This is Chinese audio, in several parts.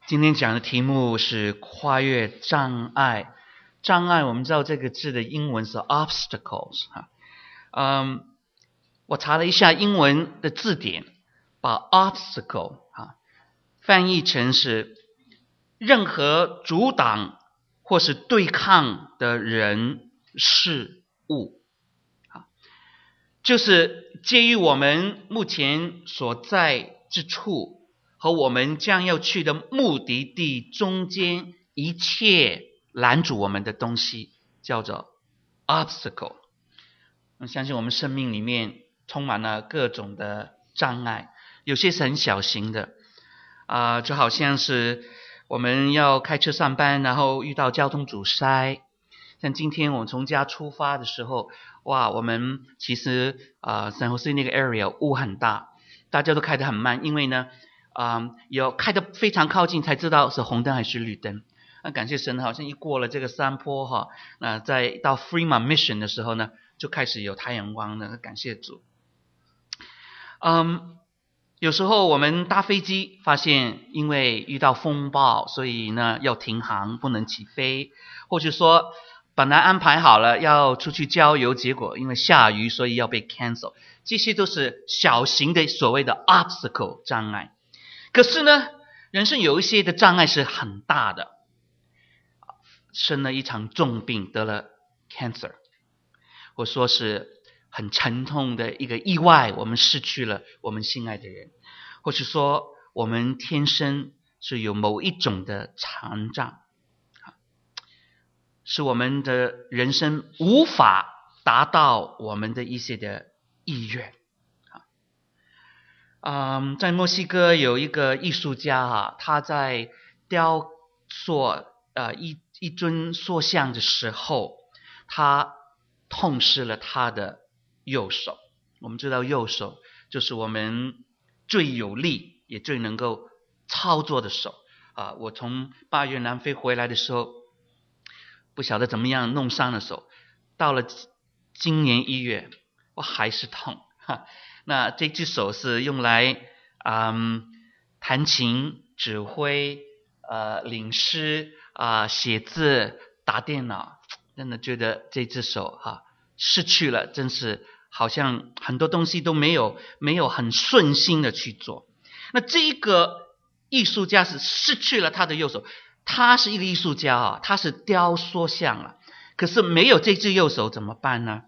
今天讲的题目是跨越障碍。障碍，我们知道这个字的英文是 obstacles 我查了一下英文的字典，把 obstacle 翻译成是任何阻挡或是对抗的人事物，就是介于我们目前所在之处和我们将要去的目的地中间一切拦阻我们的东西，叫做 obstacle。 我相信我们生命里面充满了各种的障碍，有些是很小型的就好像是我们要开车上班，然后遇到交通阻塞。像今天我们从家出发的时候，我们其实San Jose那个 area 雾很大，大家都开得很慢，因为呢有开得非常靠近才知道是红灯还是绿灯。感谢神，好像一过了这个山坡在到 Fremont Mission 的时候呢，就开始有太阳光了，感谢主。有时候我们搭飞机发现因为遇到风暴，所以呢要停航不能起飞，或者说本来安排好了要出去郊游，结果因为下雨所以要被 cancel， 这些都是小型的所谓的 obstacle 障碍。可是呢，人生有一些的障碍是很大的，生了一场重病，得了 cancer， 或说是很沉痛的一个意外，我们失去了我们心爱的人，或是说我们天生是有某一种的残障，是我们的人生无法达到我们的一些的意愿。在墨西哥有一个艺术家他在雕塑一尊塑像的时候，他痛失了他的右手。我们知道右手就是我们最有力也最能够操作的手我从8月南非回来的时候，不晓得怎么样弄伤了手，到了今年1月我还是痛那这只手是用来弹琴、指挥、领诗写字、打电脑。真的觉得这只手失去了，真是好像很多东西都没有很顺心的去做。那这一个艺术家是失去了他的右手，他是一个艺术家他是雕塑像可是没有这只右手怎么办呢？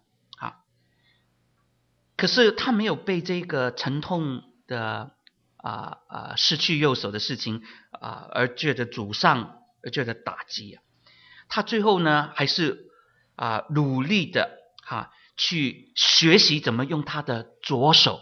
可是他没有被这个沉痛的失去右手的事情而觉得沮丧，而觉得打击他最后呢还是努力的去学习怎么用他的左手，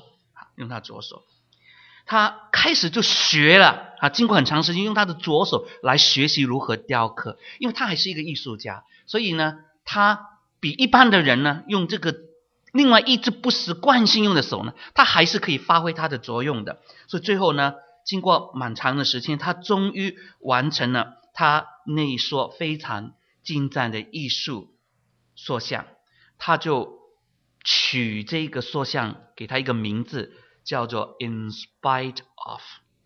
他开始就学了经过很长时间用他的左手来学习如何雕刻。因为他还是一个艺术家，所以呢他比一般的人呢用这个另外一只不是惯性用的手呢，他还是可以发挥他的作用的。所以最后呢，经过蛮长的时间，他终于完成了他那一束非常精湛的艺术塑像。他就取这个塑像给他一个名字，叫做 In Spite of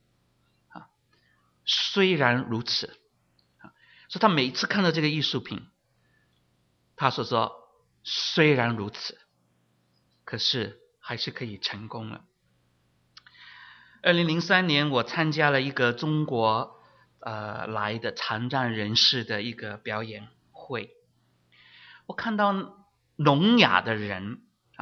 虽然如此。所以他每一次看到这个艺术品，他说虽然如此，可是还是可以成功了。2003年我参加了一个中国来的残障人士的一个表演会，我看到聋哑的人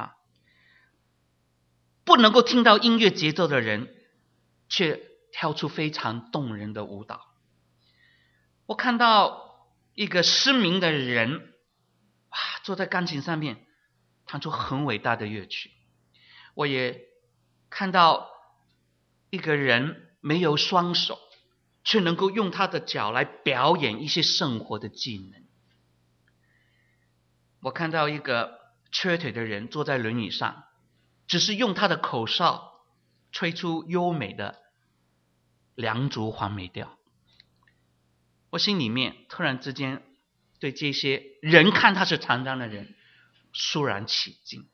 不能够听到音乐节奏的人却跳出非常动人的舞蹈。我看到一个失明的人坐在钢琴上面弹出很伟大的乐曲。我也看到一个人没有双手，却能够用他的脚来表演一些生活的技能。我看到一个瘸腿的人坐在轮椅上，只是用他的口哨吹出优美的梁祝黄梅调。我心里面突然之间对这些人看他是残障的人肃然起敬。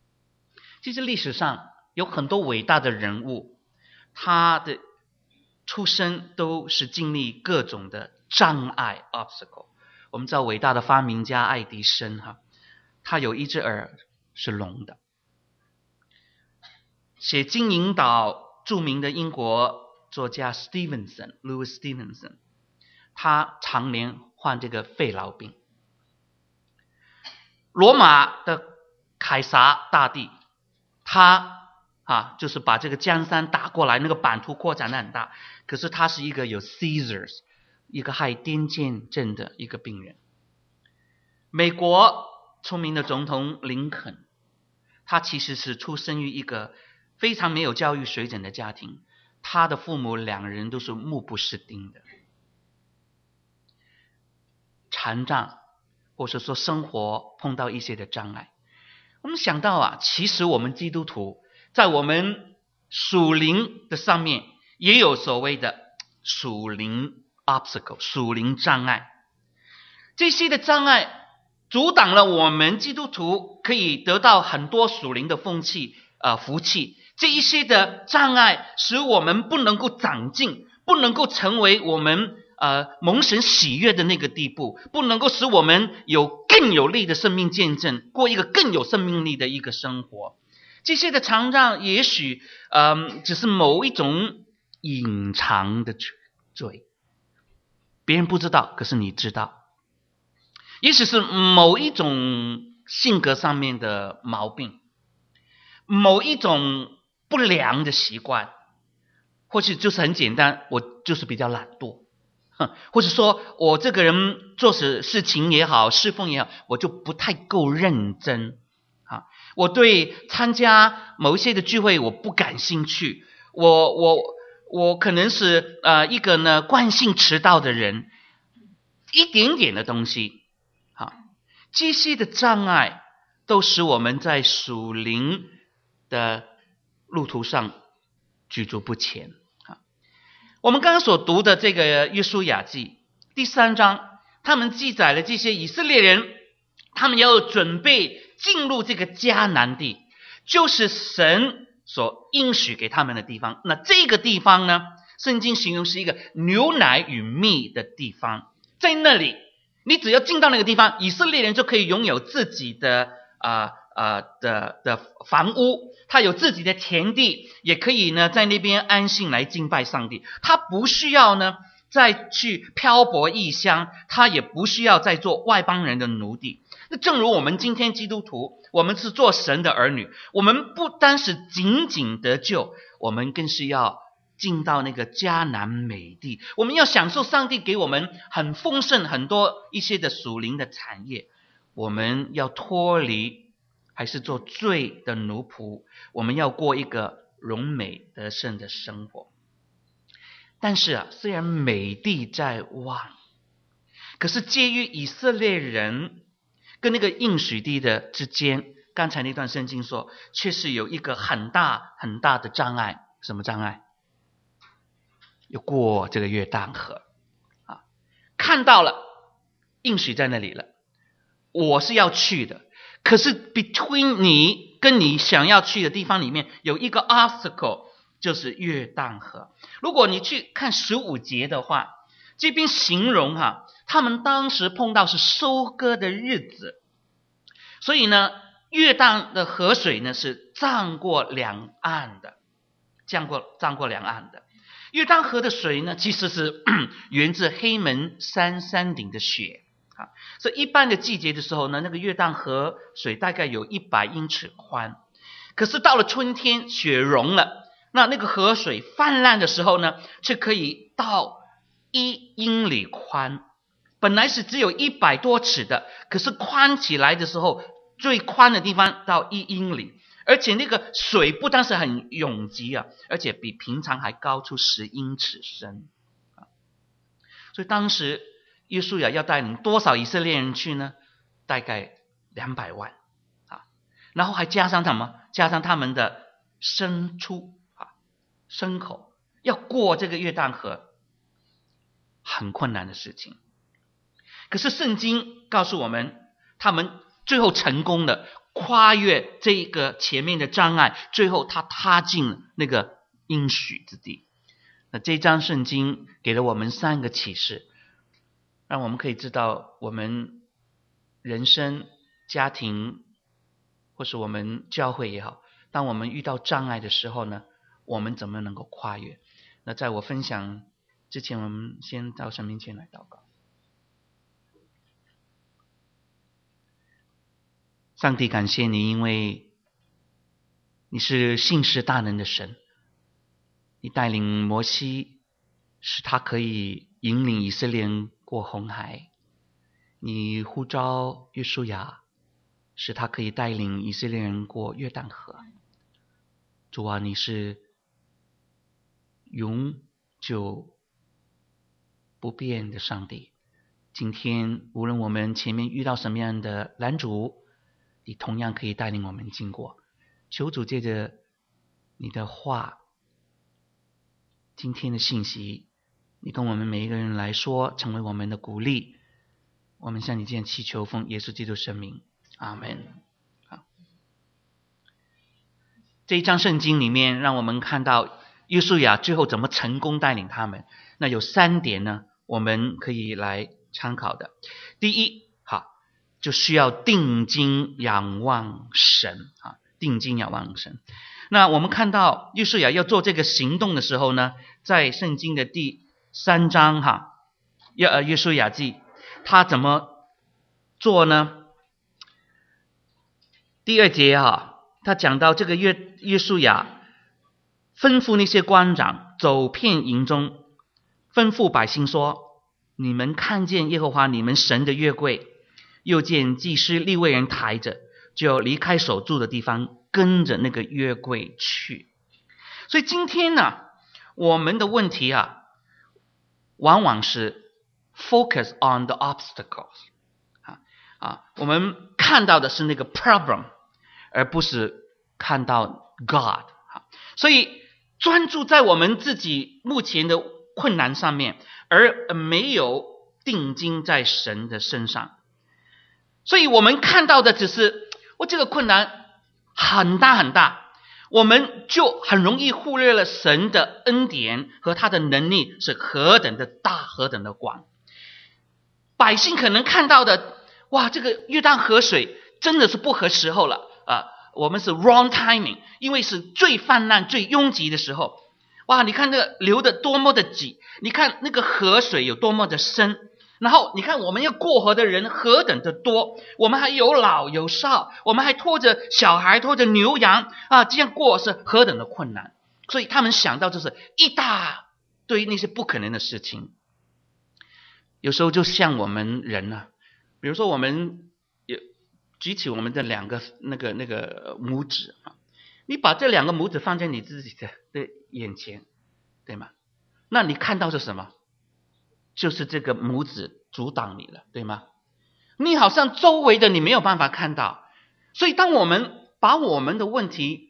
其实历史上有很多伟大的人物，他的出生都是经历各种的障碍 obstacle。我们知道伟大的发明家爱迪生他有一只耳是聋的。写《金银岛》著名的英国作家 Louis Stevenson， 他常年患这个肺痨病。罗马的凯撒大帝，他就是把这个江山打过来，那个版图扩展得很大，可是他是一个有 Caesars， 一个害癫痫症的一个病人。美国出名的总统林肯，他其实是出生于一个非常没有教育水准的家庭，他的父母两人都是目不识丁的，残障，或者说生活碰到一些的障碍。我们想到其实我们基督徒在我们属灵的上面也有所谓的属灵 obstacle， 属灵障碍。这些的障碍阻挡了我们基督徒可以得到很多属灵的福气。这一些的障碍使我们不能够长进，不能够成为我们蒙神喜悦的那个地步，不能够使我们有更有力的生命见证，过一个更有生命力的一个生活。这些的障碍也许只是某一种隐藏的罪，别人不知道，可是你知道。也许是某一种性格上面的毛病，某一种不良的习惯，或许就是很简单，我就是比较懒惰，或者说我这个人做事情也好，侍奉也好，我就不太够认真。我对参加某一些的聚会我不感兴趣，我可能是一个呢惯性迟到的人，一点点的东西，这些的障碍都使我们在属灵的路途上举足不前。我们刚刚所读的这个约书亚记第3章，他们记载了这些以色列人，他们要准备进入这个迦南地，就是神所应许给他们的地方。那这个地方呢，圣经形容是一个牛奶与蜜的地方。在那里，你只要进到那个地方，以色列人就可以拥有自己的房屋，他有自己的田地，也可以呢在那边安心来敬拜上帝。他不需要呢再去漂泊异乡，他也不需要再做外邦人的奴隶。那正如我们今天基督徒，我们是做神的儿女，我们不单是仅仅得救，我们更是要进到那个迦南美地，我们要享受上帝给我们很丰盛很多一些的属灵的产业。我们要脱离还是做罪的奴仆，我们要过一个荣美得胜的生活。但是虽然美地在望，可是介于以色列人跟那个应许地的之间，刚才那段圣经说却是有一个很大很大的障碍。什么障碍？要过这个约旦河看到了应许在那里了，我是要去的，可是 between 你跟你想要去的地方里面有一个 obstacle， 就是约旦河。如果你去看15节的话，这边形容他们当时碰到是收割的日子，所以呢约旦的河水呢是涨过两岸的。约旦河的水呢其实是源自黑门山顶的雪所以一般的季节的时候呢，那个约旦河水大概有100英尺宽。可是到了春天雪融了，那个河水泛滥的时候呢，却可以到1英里宽。本来是只有100多尺的，可是宽起来的时候，最宽的地方到1英里。而且那个水不但是很拥挤而且比平常还高出10英尺深所以当时约书亚要带领多少以色列人去呢？大概200万然后还加上什么？加上他们的牲畜牲口，要过这个约旦河，很困难的事情。可是圣经告诉我们，他们最后成功的跨越这个前面的障碍，最后他踏进那个应许之地。 那这章圣经给了我们3个启示，让我们可以知道我们人生、家庭或是我们教会也好，当我们遇到障碍的时候呢，我们怎么能够跨越。那在我分享之前，我们先到神面前来祷告。上帝，感谢你，因为你是信实大能的神，你带领摩西，使他可以引领以色列人过红海，你呼召约书亚，使他可以带领以色列人过约旦河。主啊，你是永久不变的上帝，今天无论我们前面遇到什么样的拦阻，你同样可以带领我们经过。求主借着你的话，今天的信息，你跟我们每一个人来说，成为我们的鼓励。我们向你这样祈求，奉耶稣基督圣名，阿们。好，这一章圣经里面让我们看到约书亚最后怎么成功带领他们。那有3点呢，我们可以来参考的。第一，就需要定睛仰望神啊，定睛仰望神。那我们看到约书亚要做这个行动的时候呢，在圣经的第3章约书亚记，他怎么做呢？第2节他讲到这个约书亚吩咐那些官长走遍营中，吩咐百姓说：你们看见耶和华你们神的约柜，又见祭司利未人抬着，就离开所住的地方，跟着那个约柜去。所以今天呢，我们的问题往往是 focus on the obstacles 我们看到的是那个 problem， 而不是看到 God。 所以专注在我们自己目前的困难上面，而没有定睛在神的身上。所以我们看到的只是这个困难很大很大，我们就很容易忽略了神的恩典和他的能力是何等的大，何等的广。百姓可能看到的，这个约旦河水真的是不合时候了我们是 wrong timing， 因为是最泛滥最拥挤的时候。你看那个流得多么的挤，你看那个河水有多么的深，然后你看我们要过河的人何等的多，我们还有老有少，我们还拖着小孩拖着牛羊这样过是何等的困难。所以他们想到就是一大堆那些不可能的事情。有时候就像我们人比如说我们举起我们的2个那个拇指你把这2个拇指放在你自己的眼前，对吗？那你看到是什么？就是这个拇指阻挡你了，对吗？你好像周围的你没有办法看到。所以当我们把我们的问题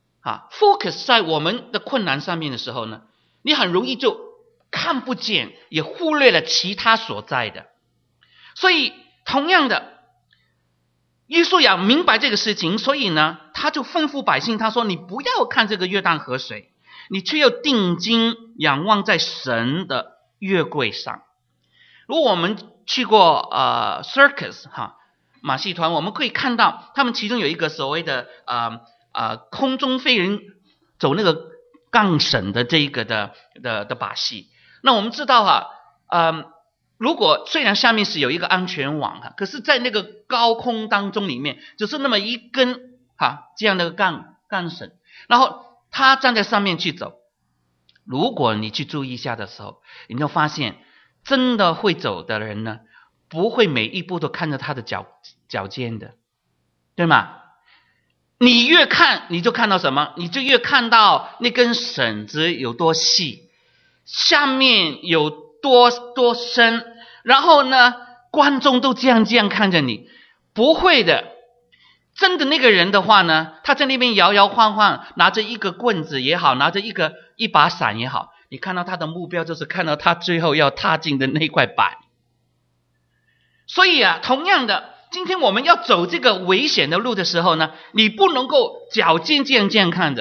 focus 在我们的困难上面的时候呢，你很容易就看不见，也忽略了其他所在的。所以同样的，约书亚明白这个事情，所以呢他就吩咐百姓，他说你不要看这个约旦河水，你却要定睛仰望在神的约柜上。如果我们去过circus 马戏团，我们可以看到他们其中有一个所谓的空中飞人走那个杠绳的这一个的把戏。那我们知道如果虽然下面是有一个安全网可是在那个高空当中里面只是那么一根这样的杠绳，然后他站在上面去走。如果你去注意一下的时候，你就发现真的会走的人呢，不会每一步都看着他的脚尖的，对吗？你越看你就看到什么？你就越看到那根绳子有多细，下面有多深，然后呢观众都这样看着你。不会的，真的那个人的话呢，他在那边摇摇晃晃，拿着一个棍子也好，拿着一把伞也好，你看到他的目标就是看到他最后要踏进的那块板。所以同样的，今天我们要走这个危险的路的时候呢，你不能够脚尖这样看着，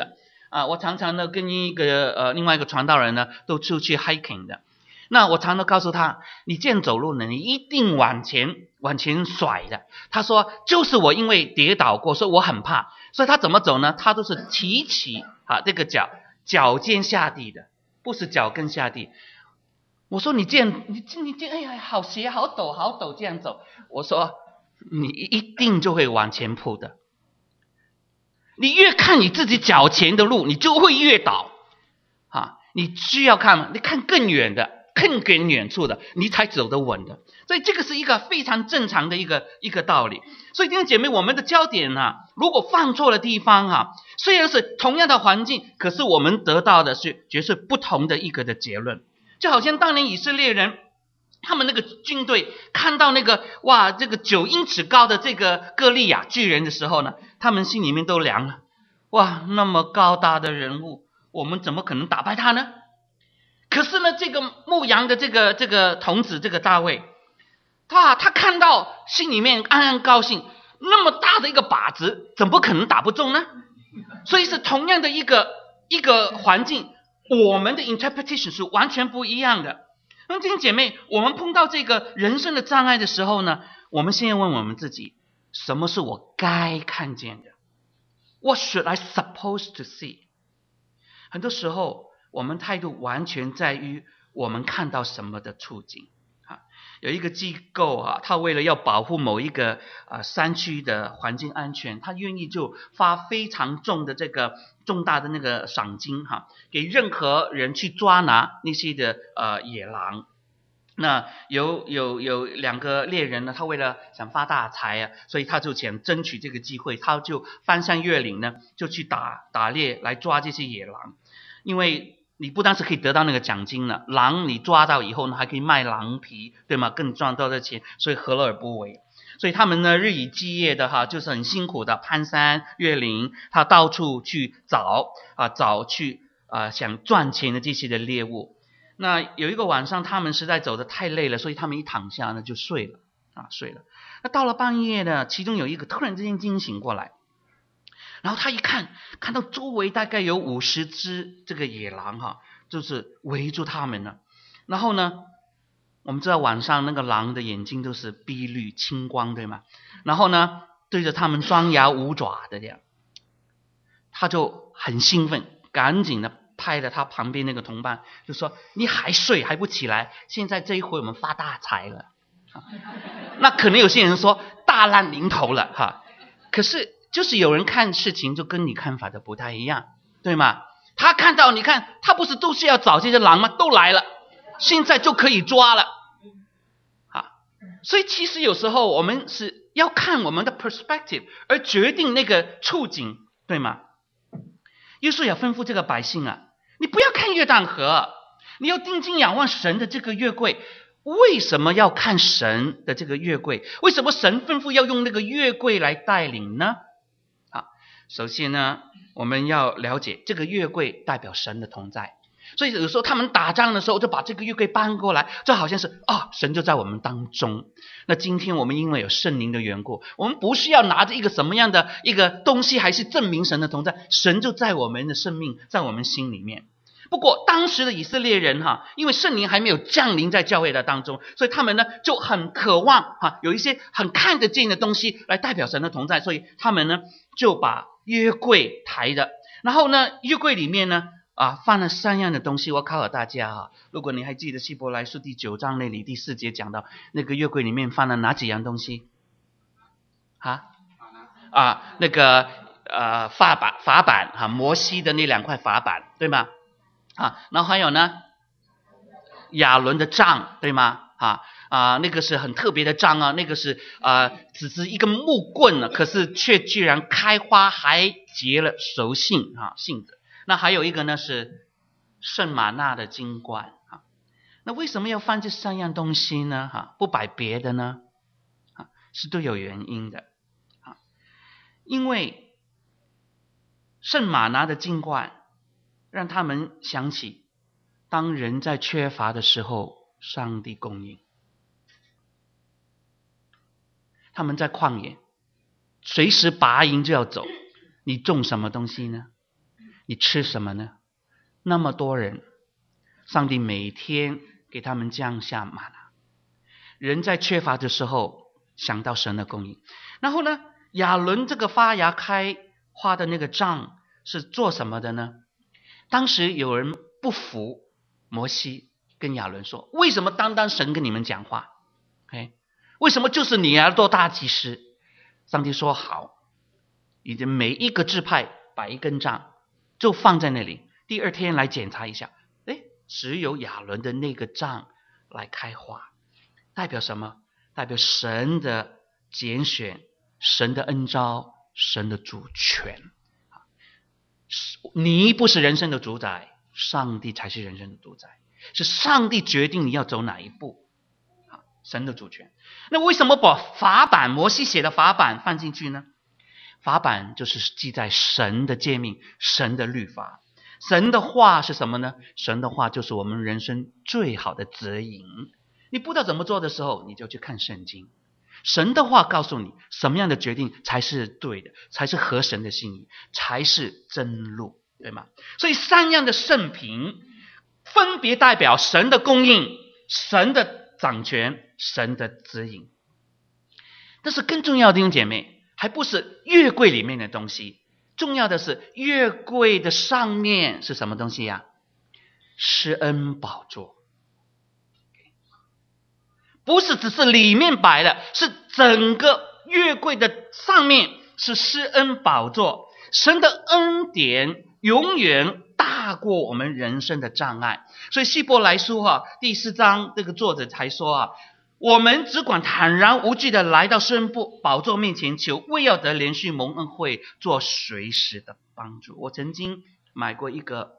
我常常呢跟另外一个传道人呢都出去 hiking 的。那我常常告诉他，你这样走路呢，你一定往前甩的。他说就是我因为跌倒过，所以我很怕。所以他怎么走呢？他都是提起这个脚尖下地的，不是脚跟下地。我说你这样，哎呀，好斜好陡这样走。我说你一定就会往前扑的。你越看你自己脚前的路，你就会越倒你需要看，你看更远的。更远处的，你才走得稳的。所以这个是一个非常正常的一个道理。所以弟兄姐妹，我们的焦点如果放错了地方虽然是同样的环境，可是我们得到的是绝对不同的一个的结论。就好像当年以色列人他们那个军队看到那个这个9英尺高的这个歌利亚巨人的时候呢，他们心里面都凉了。那么高大的人物，我们怎么可能打败他呢？可是呢，这个牧羊的这个童子，这个大卫，他看到心里面暗暗高兴，那么大的一个靶子，怎么可能打不中呢？所以是同样的一个环境，我们的 interpretation 是完全不一样的。那么弟兄姐妹，我们碰到这个人生的障碍的时候呢，我们先问我们自己，什么是我该看见的？ What should I supposed to see？ 很多时候我们态度完全在于我们看到什么的处境。有一个机构他为了要保护某一个山区的环境安全，他愿意就发非常重大的那个赏金给任何人去抓拿那些的野狼。那有2个猎人呢，他为了想发大财所以他就想争取这个机会，他就翻山越岭呢，就去打猎来抓这些野狼。因为你不单是可以得到那个奖金了，狼你抓到以后呢，还可以卖狼皮，对吗？更赚到的钱，所以何乐而不为？所以他们呢日以继夜的就是很辛苦的攀山越岭，他到处去找去想赚钱的这些的猎物。那有一个晚上，他们实在走得太累了，所以他们一躺下呢就睡了。那到了半夜呢，其中有一个突然之间惊醒过来。然后他一看到周围大概有50只这个野狼就是围住他们了。然后呢，我们知道晚上那个狼的眼睛都是碧绿青光，对吗？然后呢，对着他们张牙舞爪的这样，他就很兴奋，赶紧的拍了他旁边那个同伴，就说：“你还睡还不起来？现在这一回我们发大财了。”那可能有些人说大难临头了可是就是有人看事情就跟你看法的不太一样，对吗？他看到，你看他不是都是要找这些狼吗？都来了，现在就可以抓了所以其实有时候我们是要看我们的 perspective 而决定那个处境，对吗？耶稣也吩咐这个百姓你不要看约旦河，你要定睛仰望神的这个约柜。为什么要看神的这个约柜？为什么神吩咐要用那个约柜来带领呢？首先呢，我们要了解这个约柜代表神的同在。所以有时候他们打仗的时候就把这个约柜搬过来，就好像是神就在我们当中。那今天我们因为有圣灵的缘故，我们不需要拿着一个什么样的一个东西还是证明神的同在，神就在我们的生命，在我们心里面。不过当时的以色列人因为圣灵还没有降临在教会的当中，所以他们呢就很渴望有一些很看得见的东西来代表神的同在，所以他们呢就把约柜抬着。然后呢约柜里面呢放了3样的东西。我考考大家如果你还记得希伯来书第9章那里第4节讲到那个约柜里面放了哪几样东西那个法板摩西的那2块法板，对吗？然后还有呢亚伦的杖，对吗？那个是很特别的杖那个是只是一个木棍可是却居然开花还结了熟杏子。那还有一个呢是圣玛纳的金冠那为什么要放这3样东西呢不摆别的呢是都有原因的因为圣玛纳的金冠让他们想起当人在缺乏的时候上帝供应。他们在旷野随时拔营就要走，你种什么东西呢？ 你吃什么呢？那么多人，上帝每天给他们降下玛纳。人在缺乏的时候想到神的供应。然后呢，亚伦这个发芽开花的那个杖是做什么的呢？当时有人不服摩西，跟亚伦说，为什么单单神跟你们讲话？ Okay? 为什么就是你要做大祭司？上帝说好，你的每一个支派摆一根杖，就放在那里，第二天来检查一下，只有亚伦的那个杖来开花，代表什么？代表神的拣选，神的恩召，神的主权。你不是人生的主宰，上帝才是人生的主宰，是上帝决定你要走哪一步，神的主权。那为什么把法版，摩西写的法版放进去呢？法版就是记载神的诫命，神的律法。神的话是什么呢？神的话就是我们人生最好的指引。你不知道怎么做的时候，你就去看圣经。神的话告诉你什么样的决定才是对的，才是合神的心意，才是真路，对吗？所以三样的圣品分别代表神的供应，神的掌权，神的指引。但是更重要的弟兄姐妹，还不是约柜里面的东西，重要的是约柜的上面是什么东西呀？施恩宝座。不是只是里面摆的，是整个约柜的上面是施恩宝座。神的恩典永远大过我们人生的障碍。所以希伯来书第4章这个作者才说我们只管坦然无惧的来到施恩宝座面前求，为要得连续蒙恩惠，做随时的帮助。我曾经买过一个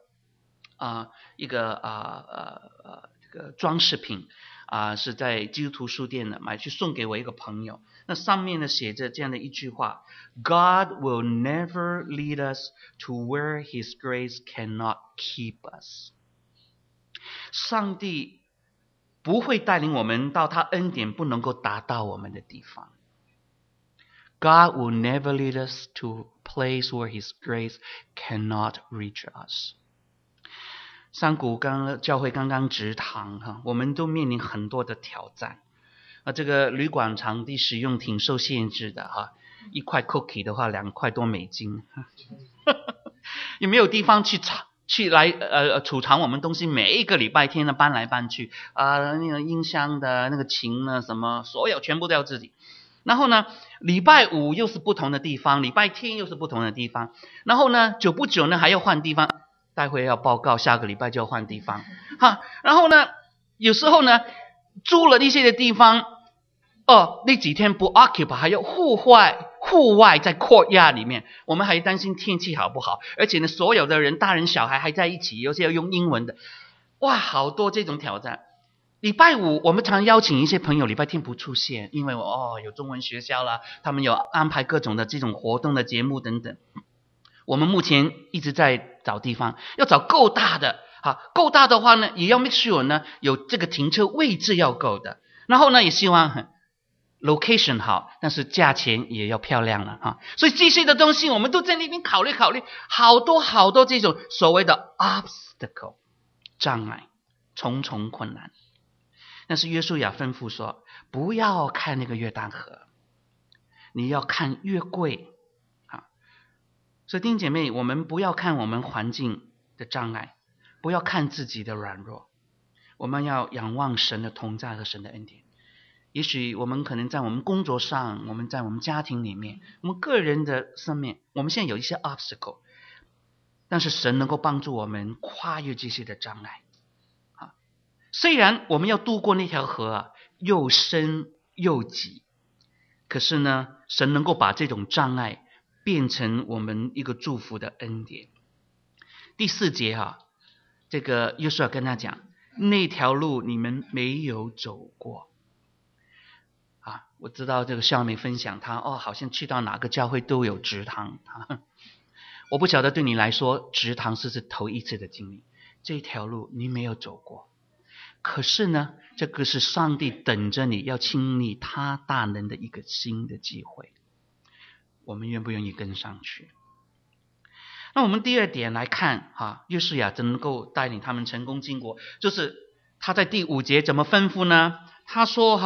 装饰品是在基督徒书店的，买去送给我一个朋友。那上面呢写着这样的一句话 ：God will never lead us to where His grace cannot keep us。上帝不会带领我们到他恩典不能够达到我们的地方。God will never lead us to a place where His grace cannot reach us。山谷教会刚刚植堂我们都面临很多的挑战这个旅馆场地使用挺受限制的一块 cookie 的话2块多美金也没有地方去来储藏我们东西，每一个礼拜天呢搬来搬去那个音箱的那个琴呢什么所有全部都要自己。然后呢礼拜五又是不同的地方，礼拜天又是不同的地方，然后呢久不久呢还要换地方，待会要报告下个礼拜就要换地方然后呢有时候呢租了一些的地方那几天不 occupy， 还有户外在 courtyard 里面，我们还担心天气好不好，而且呢所有的人大人小孩还在一起，有些要用英文的，哇好多这种挑战。礼拜五我们常邀请一些朋友礼拜天不出现，因为有中文学校啦，他们有安排各种的这种活动的节目等等。我们目前一直在找地方，要找够大的够大的话呢也要 make sure 呢有这个停车位置要够的，然后呢也希望location 好，但是价钱也要漂亮了所以这些的东西我们都在那边考虑好多这种所谓的 obstacle 障碍，重重困难。但是约书亚吩咐说不要看那个约旦河，你要看约柜所以弟兄姐妹，我们不要看我们环境的障碍，不要看自己的软弱，我们要仰望神的同在和神的恩典。也许我们可能在我们工作上，我们在我们家庭里面，我们个人的上面，我们现在有一些 obstacle， 但是神能够帮助我们跨越这些的障碍虽然我们要渡过那条河又深又急，可是呢神能够把这种障碍变成我们一个祝福的恩典。第4节这个约书亚跟他讲，那条路你们没有走过我知道这个校妹分享她好像去到哪个教会都有植堂我不晓得对你来说植堂是头一次的经历，这条路你没有走过，可是呢这个是上帝等着你要经历他大能的一个新的机会，我们愿不愿意跟上去那我们第二点来看约书亚怎能够带领他们成功进国，就是他在第5节怎么吩咐呢？他说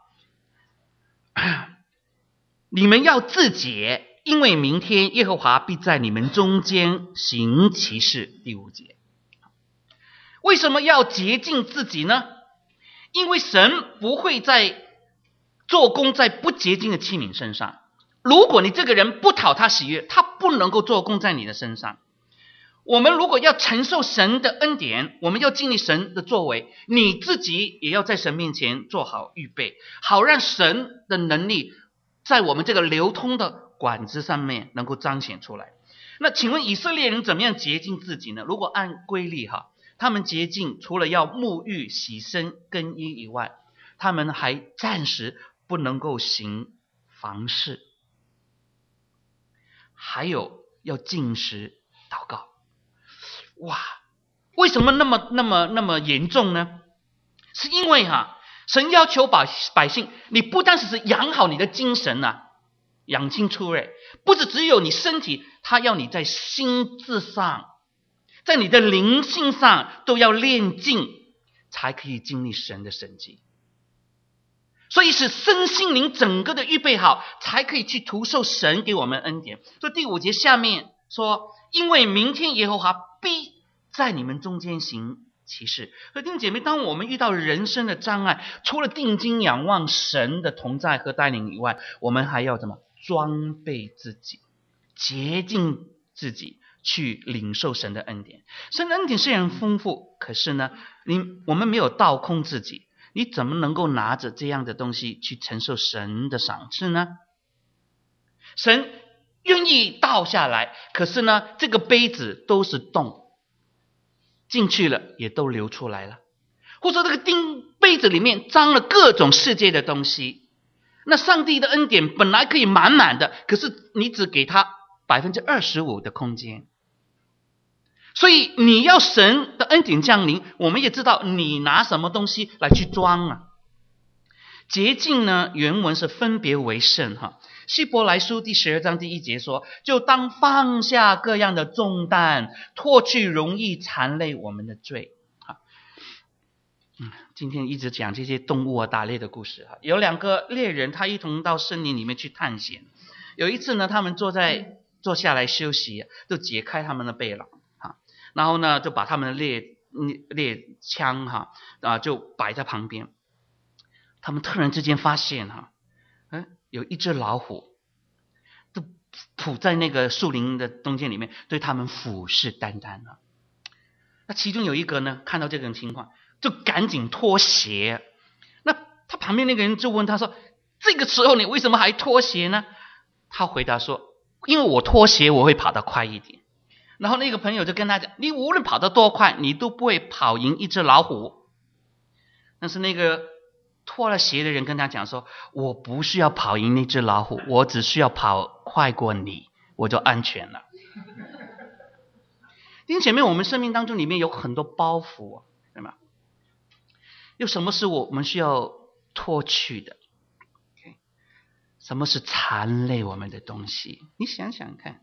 你们要自洁，因为明天耶和华必在你们中间行奇事。第5节，为什么要洁净自己呢？因为神不会在做工在不洁净的器皿身上。如果你这个人不讨他喜悦，他不能够做工在你的身上。我们如果要承受神的恩典，我们要经历神的作为，你自己也要在神面前做好预备，好让神的能力在我们这个流通的管子上面能够彰显出来。那请问以色列人怎么样洁净自己呢？如果按规律他们洁净除了要沐浴、洗身、更衣以外，他们还暂时不能够行房事，还有要禁食祷告。哇，为什么那么严重呢？是因为神要求百姓，你不单是养好你的精神养精蓄锐，不是只有你身体，他要你在心智上，在你的灵性上都要练净，才可以经历神的神迹。所以使身心灵整个的预备好，才可以去图受神给我们恩典。所以第5节下面说，因为明天耶和华必在你们中间行奇事。所以弟兄姐妹，当我们遇到人生的障碍，除了定睛仰望神的同在和带领以外，我们还要怎么装备自己，洁净自己，去领受神的恩典。神的恩典虽然丰富，可是呢，我们没有倒空自己，你怎么能够拿着这样的东西去承受神的赏赐呢？神愿意倒下来，可是呢，这个杯子都是洞，进去了也都流出来了，或者这个杯子里面装了各种世界的东西。那上帝的恩典本来可以满满的，可是你只给他 25% 的空间。所以你要神的恩典降临，我们也知道你拿什么东西来去装洁净呢，原文是分别为圣希伯来书第12章第1节说，就当放下各样的重担，脱去容易缠累我们的罪。今天一直讲这些动物打猎的故事有2个猎人，他一同到森林里面去探险。有一次呢，他们坐下来休息，就解开他们的背囊然后呢，就把他们的猎枪就摆在旁边。他们突然之间发现有一只老虎就扑在那个树林的中间里面，对他们虎视眈眈那其中有一个呢，看到这种情况，就赶紧脱鞋。那他旁边那个人就问他说，这个时候你为什么还脱鞋呢？他回答说，因为我脱鞋我会跑得快一点。然后那个朋友就跟他讲，你无论跑得多快，你都不会跑赢一只老虎。但是那个脱了鞋的人跟他讲说，我不需要跑赢那只老虎，我只需要跑快过你，我就安全了。弟兄姐妹，我们生命当中里面有很多包袱对吗？有什么是我们需要脱去的？什么是缠累我们的东西？你想想看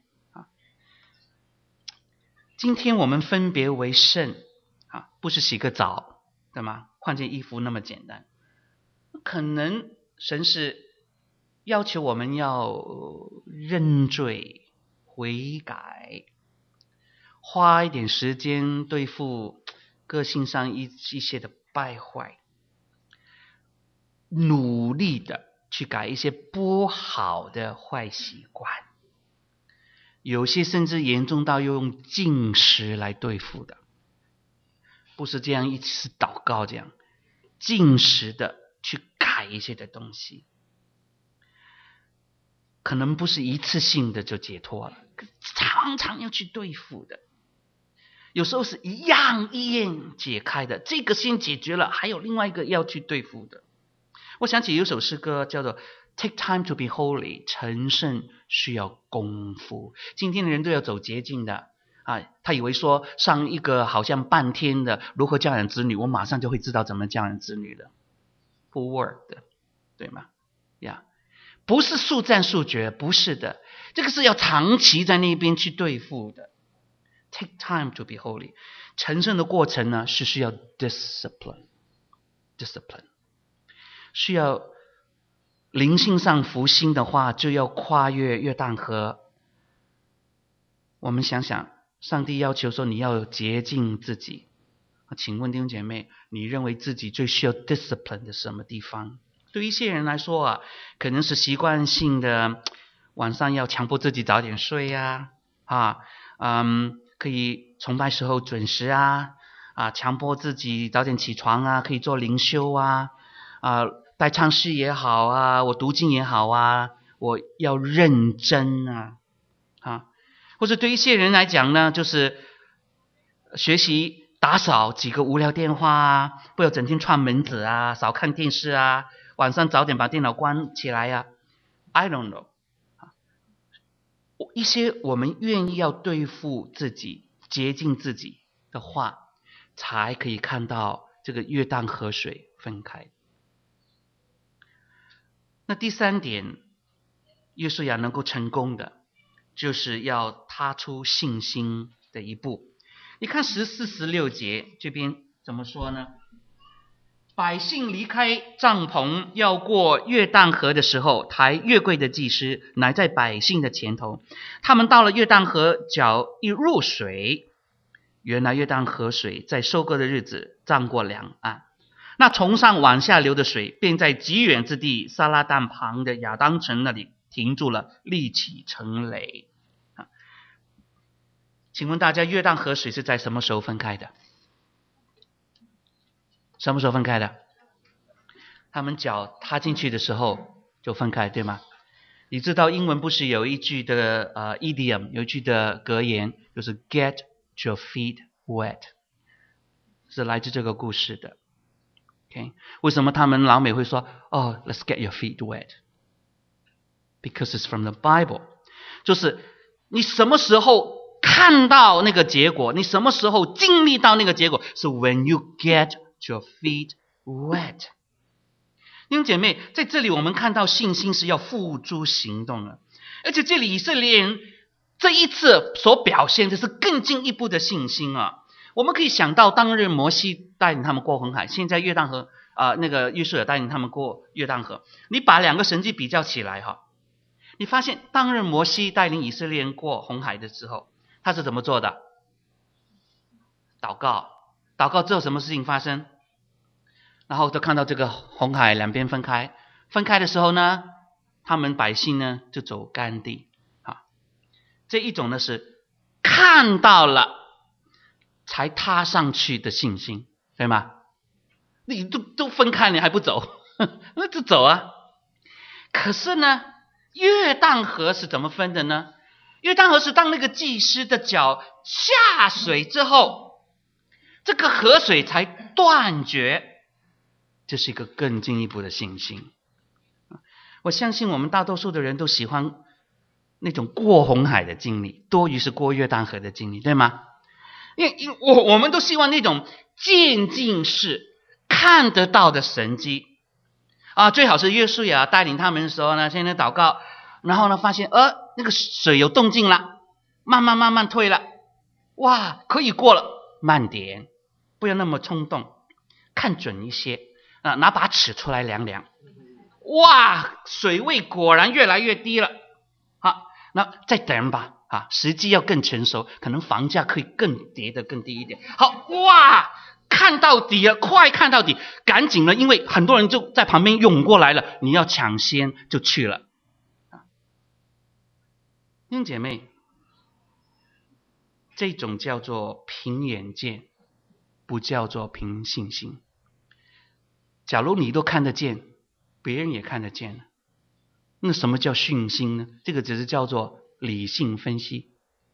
今天我们分别为圣不是洗个澡对吗？换件衣服那么简单。可能神是要求我们要认罪悔改，花一点时间对付个性上一些的败坏，努力的去改一些不好的坏习惯，有些甚至严重到用禁食来对付的，不是这样一次祷告这样禁食的去改一些的东西，可能不是一次性的就解脱了，常常要去对付的。有时候是一样解开的，这个先解决了，还有另外一个要去对付的。我想起有首诗歌叫做 Take time to be holy， 成圣需要功夫。今天的人都要走捷径的他以为说上一个好像半天的如何教养子女，我马上就会知道怎么教养子女的，不 work 的，对吗？不是速战速决，不是的，这个是要长期在那边去对付的 take time to be holy。成圣的过程呢，是需要 discipline， 需要灵性上复兴的话，就要跨越约旦河。我们想想，上帝要求说你要洁净自己。请问弟兄姐妹，你认为自己最需要 discipline 的什么地方？对一些人来说啊，可能是习惯性的晚上要强迫自己早点睡可以崇拜时候准时强迫自己早点起床可以做灵修带唱诗也好我读经也好我要认真或者对一些人来讲呢，就是学习打扫几个无聊电话不要整天串门子少看电视晚上早点把电脑关起来I don't know。一些我们愿意要对付自己洁净自己的话，才可以看到这个约旦河水分开。那第三点，约书亚能够成功的就是要踏出信心的一步。你看14、16节这边怎么说呢？百姓离开帐篷要过约旦河的时候，抬约柜的祭司乃在百姓的前头。他们到了约旦河，脚一入水，原来约旦河水在收割的日子涨过两岸，那从上往下流的水便在极远之地撒拉旦旁的亚当城那里停住了，立起成垒。请问大家，约旦河水是在什么时候分开的？什么时候分开的？他们脚踏进去的时候就分开，对吗？你知道英文不是有一句的idiom， 有一句的格言，就是 get your feet wet， 是来自这个故事的。Okay？ 为什么他们老美会说let's get your feet wet？ Because it's from the Bible。 就是你什么时候看到那个结果，你什么时候经历到那个结果，是 when you get your feet wet。 弟兄姐妹，在这里我们看到信心是要付诸行动的，而且这里以色列人这一次所表现的是更进一步的信心我们可以想到当日摩西带领他们过红海，现在约旦河那个约书亚带领他们过约旦河，你把两个神迹比较起来你发现当日摩西带领以色列人过红海的时候，他是怎么做的？祷告之后什么事情发生？然后就看到这个红海两边分开的时候呢，他们百姓呢就走干地这一种呢是看到了才踏上去的信心，对吗？你都分开你还不走那就走可是呢，约旦河是怎么分的呢？约旦河是当那个祭司的脚下水之后，这个河水才断绝，这是一个更进一步的信心。我相信我们大多数的人都喜欢那种过红海的经历，多于是过约旦河的经历，对吗？因为我们都希望那种渐进式看得到的神迹最好是约书亚带领他们的时候呢，现在祷告，然后呢发现那个水有动静了，慢慢退了，哇，可以过了，慢点，不要那么冲动，看准一些拿把尺出来量量，哇，水位果然越来越低了那再等吧时机要更成熟，可能房价可以更跌得更低一点。好，哇，看到底了，快看到底，赶紧了，因为很多人就在旁边涌过来了，你要抢先就去了。弟兄姐妹，这种叫做凭眼见，不叫做凭信心。假如你都看得见，别人也看得见了，那什么叫信心呢？这个只是叫做理性分析。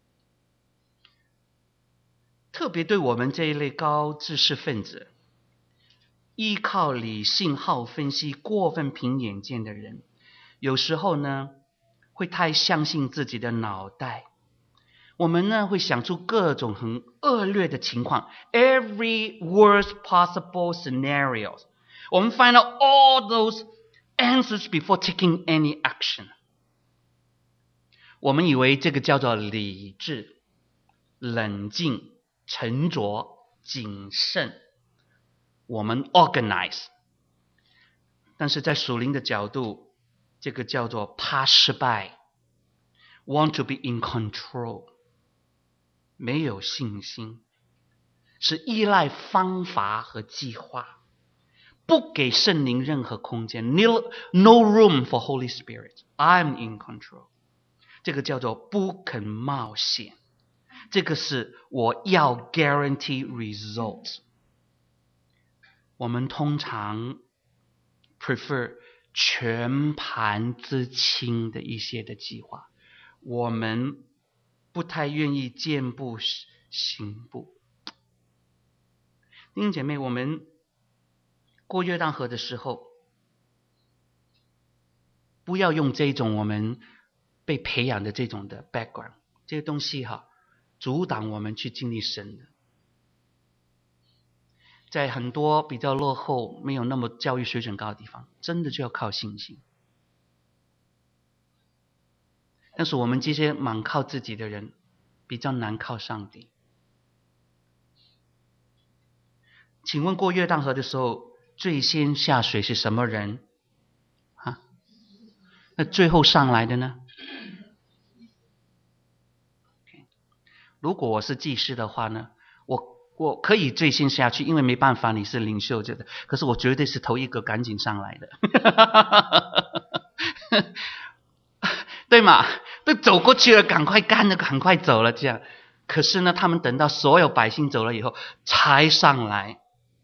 特别对我们这一类高知识分子，依靠理性好分析，过分凭眼见的人，有时候呢会太相信自己的脑袋。我们呢会想出各种很恶劣的情况 ，every worst possible scenarios。我们 find out all those answers before taking any action。我们以为这个叫做理智， 冷静、沉着、谨慎，我们 organize。但是在属灵的角度，这个叫做怕失败 ，want to be in control， 没有信心，是依赖方法和计划，不给圣灵任何空间 ，no room for Holy Spirit。I'm in control， 这个叫做不肯冒险。这个是我要 guarantee results。我们通常 prefer 全盘之轻的一些的计划，我们不太愿意见步行步。弟兄姐妹，我们过约旦河的时候，不要用这种我们被培养的这种的 background， 这些东西阻挡我们去经历神的。在很多比较落后、没有那么教育水准高的地方，真的就要靠信心。但是我们这些蛮靠自己的人，比较难靠上帝。请问过约旦河的时候，最先下水是什么人？那最后上来的呢？如果我是祭司的话呢，我可以最先下去，因为没办法，你是领袖这个，可是我绝对是头一个赶紧上来的，对吗？都走过去了，赶快干了，赶快走了，这样。可是呢，他们等到所有百姓走了以后，才上来。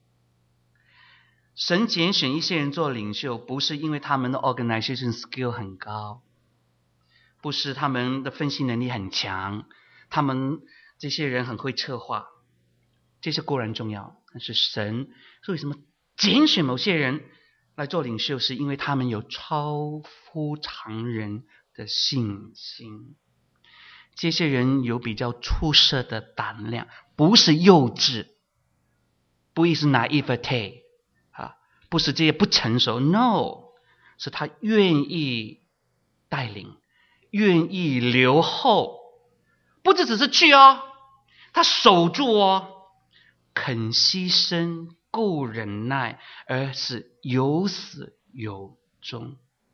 神拣选一些人做领袖，不是因为他们的 organization skill 很高，不是他们的分析能力很强，他们这些人很会策划，这些固然重要，但是神为什么拣选某些人来做领袖，是因为他们有超乎常人的信心。这些人有比较出色的胆量，不是幼稚，不是 naivete， 不是这些不成熟 ，no， 是他愿意带领，愿意留后，不只是去他守住肯牺牲，够忍耐，而是有始有终。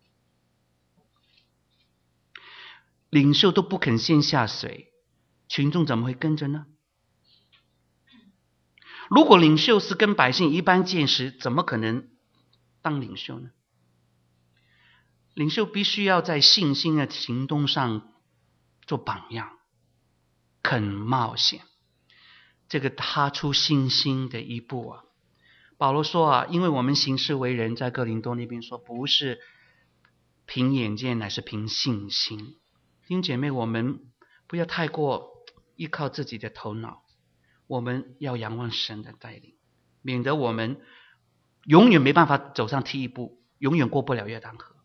领袖都不肯先下水，群众怎么会跟着呢？如果领袖是跟百姓一般见识，怎么可能当领袖呢？领袖必须要在信心的行动上做榜样，肯冒险，这个踏出信心的一步保罗说因为我们行事为人，在哥林多那边说，不是凭眼见，乃是凭信心。弟兄姐妹，我们不要太过依靠自己的头脑，我们要仰望神的带领，免得我们永远没办法走上第一步，永远过不了约旦河。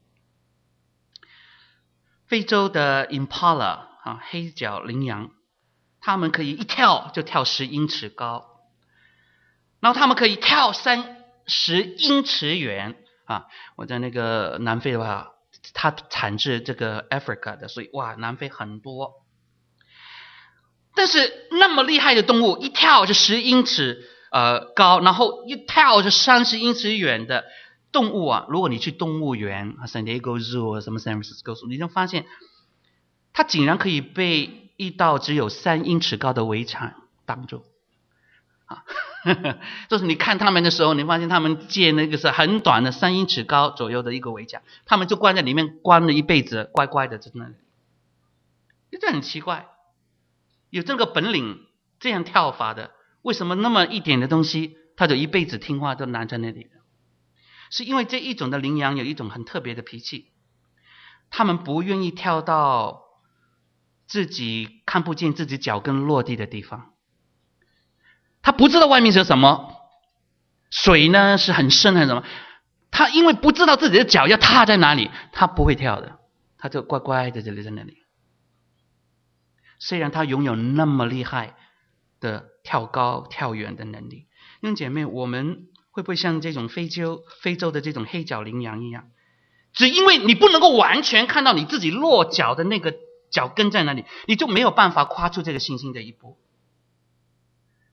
非洲的 Impala 黑脚羚羊，他们可以一跳就跳10英尺高，然后他们可以跳30英尺远我在那个南非的话，它产自这个 Africa 的，所以南非很多。但是那么厉害的动物，一跳就10英尺高，然后一跳就30英尺远的动物如果你去动物园San Diego Zoo 什么 San Francisco Zoo， 你就发现它竟然可以被一道只有3英尺高的围墙挡住就是你看他们的时候，你发现他们建那个是很短的3英尺高左右的一个围墙，他们就关在里面，关了一辈子，乖乖的在那里。这很奇怪，有这个本领这样跳法的，为什么那么一点的东西他就一辈子听话都难在那里了？是因为这一种的羚羊有一种很特别的脾气，他们不愿意跳到自己看不见自己脚跟落地的地方，他不知道外面是什么，水呢是很深还是什么，他因为不知道自己的脚要踏在哪里，他不会跳的，他就乖乖的这里在那里。虽然他拥有那么厉害的跳高跳远的能力，弟兄姐妹，我们会不会像这种非洲的这种黑脚羚羊一样，只因为你不能够完全看到你自己落脚的那个脚跟在哪里，你就没有办法跨出这个信心的一步？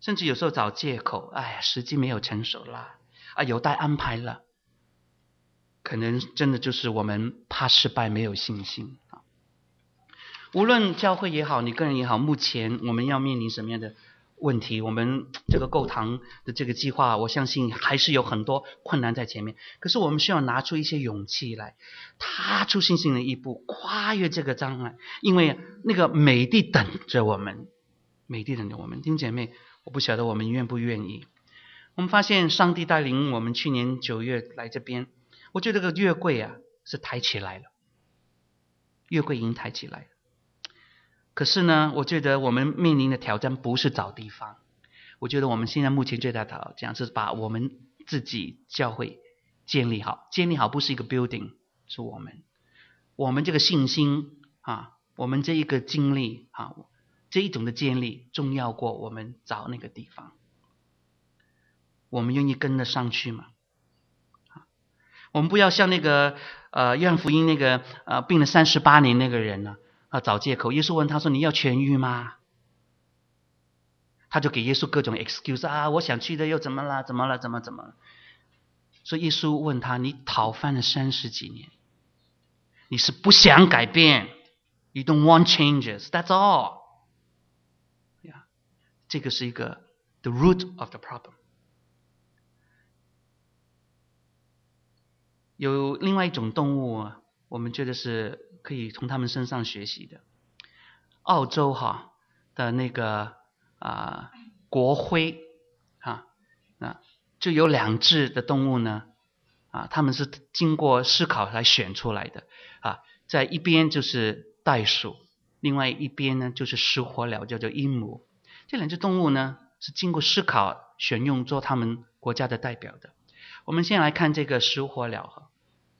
甚至有时候找借口，时机没有成熟啦，有待安排了。可能真的就是我们怕失败，没有信心。无论教会也好，你个人也好，目前我们要面临什么样的问题，我们这个购堂的这个计划，我相信还是有很多困难在前面。可是我们需要拿出一些勇气来，踏出信心的一步，跨越这个障碍，因为那个美地等着我们，美地等着我们。弟兄姐妹，我不晓得我们愿不愿意。我们发现上帝带领我们去年9月来这边，我觉得这个月柜是抬起来了，月柜已经抬起来了。可是呢，我觉得我们面临的挑战不是找地方，我觉得我们现在目前最大的挑战是把我们自己教会建立好。建立好不是一个 building， 是我们这个信心我们这一个经历这一种的建立重要过我们找那个地方。我们愿意跟得上去吗？我们不要像那个约翰福音那个病了38年那个人呢找借口。耶稣问他说：“你要痊愈吗？”他就给耶稣各种 excuse 我想去的又怎么了？怎么了？所以耶稣问他：“你讨饭了30几年，你是不想改变 ？You don't want changes. That's all.” 这个是一个 the root of the problem。有另外一种动物我们觉得是可以从他们身上学习的。澳洲的那个国徽就有2只的动物呢他们是经过思考来选出来的在一边就是袋鼠，另外一边呢就是食火鸟，叫做鹦鹉。这2只动物呢是经过思考选用做他们国家的代表的。我们先来看这个食火鸟。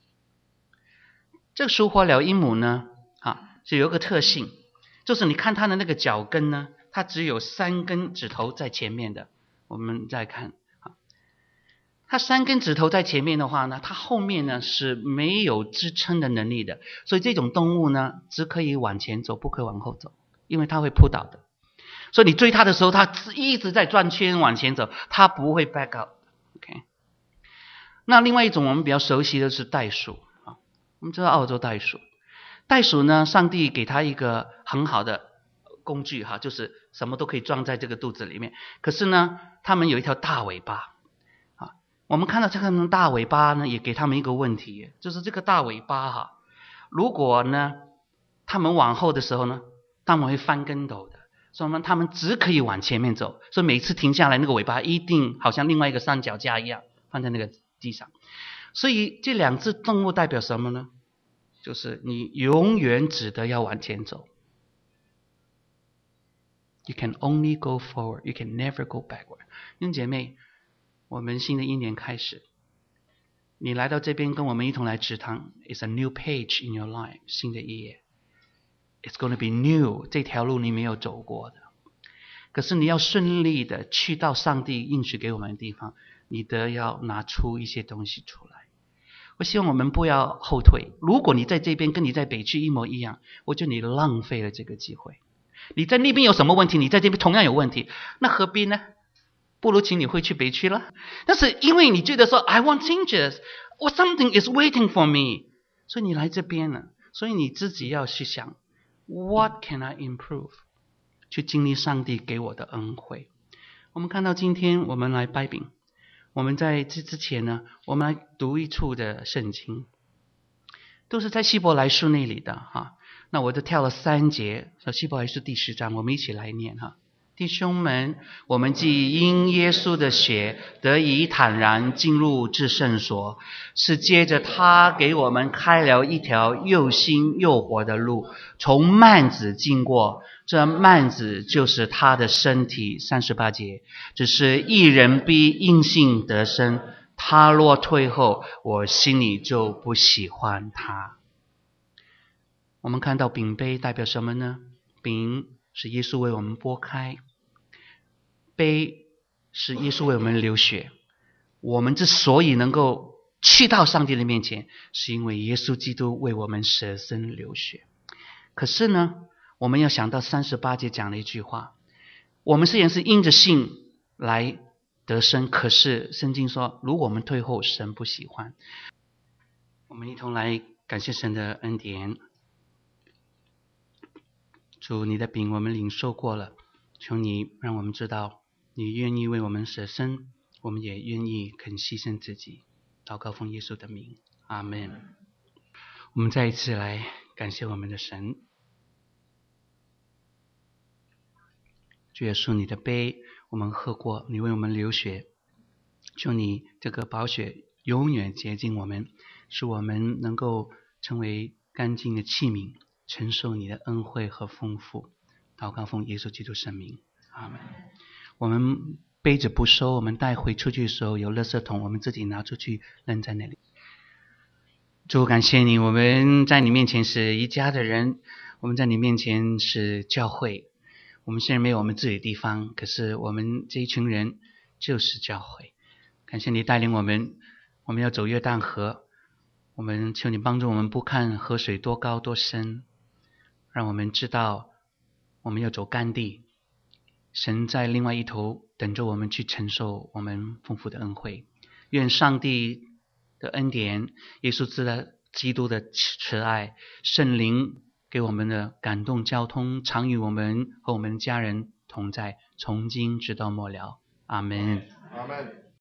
这个食火鸟鹦鹉呢是有一个特性，就是你看它的那个脚跟呢，它只有3根指头在前面的。我们再看它3根指头在前面的话呢，它后面呢是没有支撑的能力的。所以这种动物呢只可以往前走，不可以往后走，因为它会扑倒的。所以你追它的时候，它一直在转圈往前走，它不会 back up。OK。那另外一种我们比较熟悉的是袋鼠我们知道澳洲袋鼠呢，上帝给它一个很好的工具就是什么都可以装在这个肚子里面。可是呢，它们有一条大尾巴我们看到这个大尾巴呢，也给他们一个问题，就是这个大尾巴如果呢他们往后的时候呢，他们会翻跟斗的。所以他们只可以往前面走，所以每次停下来那个尾巴一定好像另外一个三脚架一样放在那个地上。所以这2只动物代表什么呢？就是你永远只得要往前走。You can only go forward, you can never go backward。 弟兄姐妹，我们新的一年开始，你来到这边跟我们一同来植堂 It's a new page in your life， 新的一页。It's going to be new， 这条路你没有走过的。可是你要顺利的去到上帝应许给我们的地方，你得要拿出一些东西出来。我希望我们不要后退。如果你在这边跟你在北区一模一样，我觉得你浪费了这个机会。你在那边有什么问题，你在这边同样有问题，那何必呢？不如请你回去北区了。但是因为你觉得说 I want changes or something is waiting for me， 所以你来这边了。所以你自己要去想 What can I improve， 去经历上帝给我的恩惠。我们看到今天我们来掰饼，我们在这之前呢，我们来读一处的圣经，都是在希伯来书那里的那我就跳了3节，希伯来书第10章，我们一起来念弟兄们，我们既因耶稣的血得以坦然进入至圣所，是接着他给我们开了一条又新又活的路，从幔子经过，这幔子就是他的身体。38节，只是一人必因信得生，他若退后，我心里就不喜欢他。我们看到饼杯代表什么呢？饼是耶稣为我们剥开，杯是耶稣为我们流血。我们之所以能够去到上帝的面前，是因为耶稣基督为我们舍身流血。可是呢，我们要想到38节讲了一句话，我们虽然是因着信来得生。可是圣经说，如果我们退后，神不喜欢。我们一同来感谢神的恩典。主，你的饼我们领受过了，求你让我们知道你愿意为我们舍身，我们也愿意肯牺牲自己。祷告奉耶稣的名，阿们。我们再一次来感谢我们的神。主耶稣，你的杯我们喝过，你为我们流血，求你这个宝血永远洁净我们，使我们能够成为干净的器皿，承受你的恩惠和丰富。祷告奉耶稣基督圣名，阿们。我们背着不收，我们带回出去的时候有垃圾桶，我们自己拿出去扔在那里。主，感谢你，我们在你面前是一家的人，我们在你面前是教会。我们虽然没有我们自己的地方，可是我们这一群人就是教会。感谢你带领我们，我们要走约旦河，我们求你帮助我们，不看河水多高多深，让我们知道我们要走干地。神在另外一头等着我们去承受我们丰富的恩惠。愿上帝的恩典，耶稣基督的慈爱，圣灵给我们的感动交通，常与我们和我们家人同在，从今直到末了。阿们。 阿们。